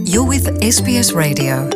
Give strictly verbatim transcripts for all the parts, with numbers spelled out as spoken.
You're with es bí es Radio.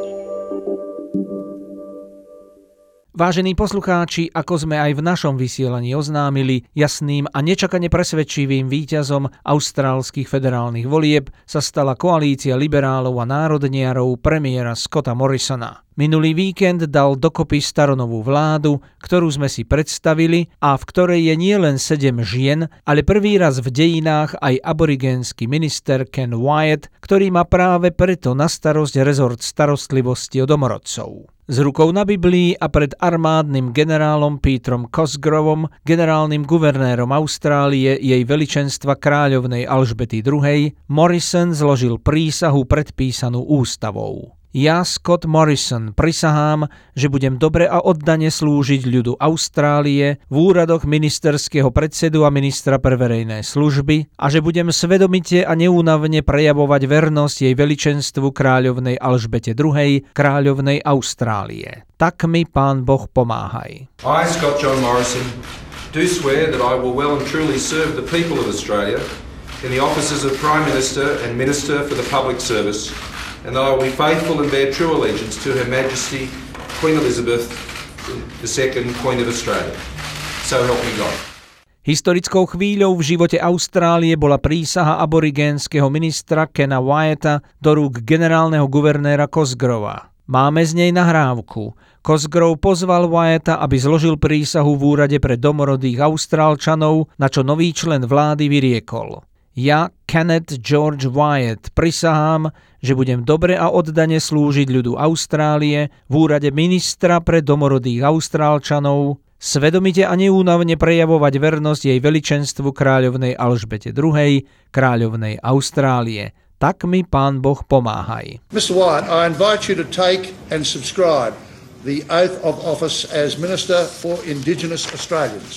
Vážení poslucháči, ako sme aj v našom vysielaní oznámili, jasným a nečakane presvedčivým víťazom austrálskych federálnych volieb sa stala koalícia liberálov a národniarov premiéra Scotta Morrisona. Minulý víkend dal dokopy staronovú vládu, ktorú sme si predstavili a v ktorej je nielen sedem žien, ale prvý raz v dejinách aj aborigénsky minister Ken Wyatt, ktorý má práve preto na starosť rezort starostlivosti o domorodcov. S rukou na Biblii a pred armádnym generálom Peterom Cosgrovom, generálnym guvernérom Austrálie jej veličenstva kráľovnej Alžbety druhej, Morrison zložil prísahu predpísanú ústavou. Ja, Scott Morrison, prisahám, že budem dobre a oddane slúžiť ľudu Austrálie v úradoch ministerského predsedu a ministra pre verejné služby a že budem svedomite a neúnavne prejavovať vernosť jej veličenstvu kráľovnej Alžbete druhej, kráľovnej Austrálie. Tak mi Pán Boh pomáhaj. I, Scott John Morrison, do swear that I will well and truly serve the people of Australia in the offices of Prime Minister and Minister for the Public Service, and that I will be faithful and bear true allegiance to Her Majesty Queen Elizabeth the second, Queen of Australia. So help me God. Historickou chvíľou v živote Austrálie bola prísaha aborigénskeho ministra Kena Wyatta do rúk generálneho guvernéra Cosgrova. Máme z nej nahrávku. Cosgrove pozval Wyatta, aby zložil prísahu v úrade pre domorodých Austrálčanov, na čo nový člen vlády vyriekol. Ja, Kenneth George Wyatt, prisahám, že budem dobre a oddane slúžiť ľudu Austrálie v úrade ministra pre domorodých Austrálčanov, svedomite a neúnavne prejavovať vernosť jej veličenstvu kráľovnej Alžbete druhej, kráľovnej Austrálie. Tak mi Pán Boh pomáhaj. mister Wyatt, I invite you to take and subscribe the oath of office as Minister for Indigenous Australians.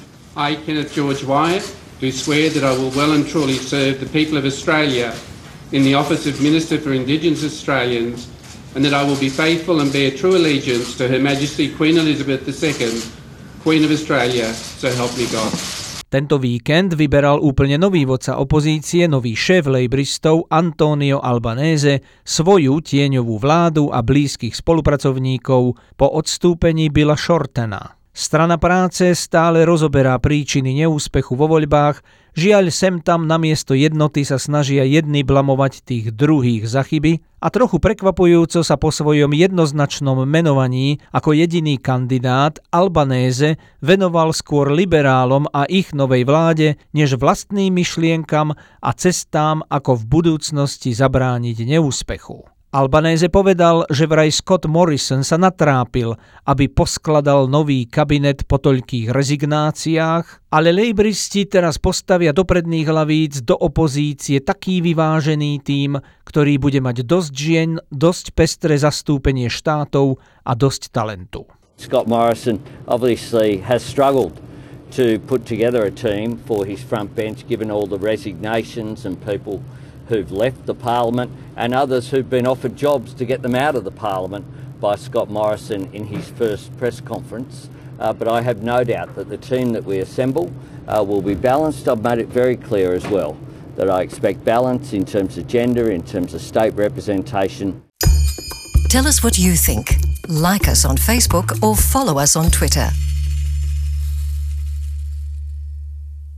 I, Kenneth George Wyatt, do swear that I will well and truly serve the people of Australia in the office of Minister for Indigenous Australians, and that I will be faithful and bear true allegiance to Her Majesty Queen Elizabeth the second, Queen of Australia, so help me God. Tento víkend vyberal úplne nový vodca opozície, nový šéf lejbristov Antonio Albanese svoju tieňovú vládu a blízkych spolupracovníkov po odstúpení Billa Shortena. Strana práce stále rozoberá príčiny neúspechu vo voľbách, žiaľ sem tam namiesto jednoty sa snažia jedni blamovať tých druhých za chyby a trochu prekvapujúco sa po svojom jednoznačnom menovaní ako jediný kandidát Albanese venoval skôr liberálom a ich novej vláde, než vlastným myšlienkam a cestám, ako v budúcnosti zabrániť neúspechu. Albanese povedal, že vraj Scott Morrison sa natrápil, aby poskladal nový kabinet po toľkých rezignáciách, ale lejbristi teraz postavia do predných hlavíc do opozície taký vyvážený tím, ktorý bude mať dosť žien, dosť pestré zastúpenie štátov a dosť talentu. Scott Morrison obviously has struggled to put together a team for his front bench, given all the resignations and people who've left the parliament and others who've been offered jobs to get them out of the parliament by Scott Morrison in his first press conference. Uh, but I have no doubt that the team that we assemble uh, will be balanced. I've made it very clear as well that I expect balance in terms of gender, in terms of state representation. Tell us what you think. Like us on Facebook or follow us on Twitter.